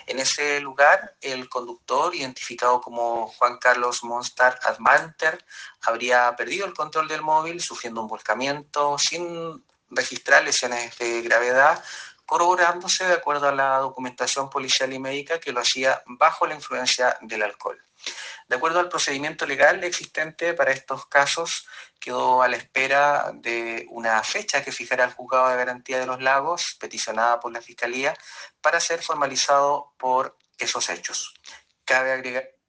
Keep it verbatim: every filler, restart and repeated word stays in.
En ese lugar, el conductor, identificado como Juan Carlos Monstar Admanter, habría perdido el control del móvil, sufriendo un volcamiento sin registrar lesiones de gravedad, corroborándose de acuerdo a la documentación policial y médica que lo hacía bajo la influencia del alcohol. De acuerdo al procedimiento legal existente para estos casos, quedó a la espera de una fecha que fijara el Juzgado de Garantía de los Lagos, peticionada por la Fiscalía, para ser formalizado por esos hechos. Cabe agregar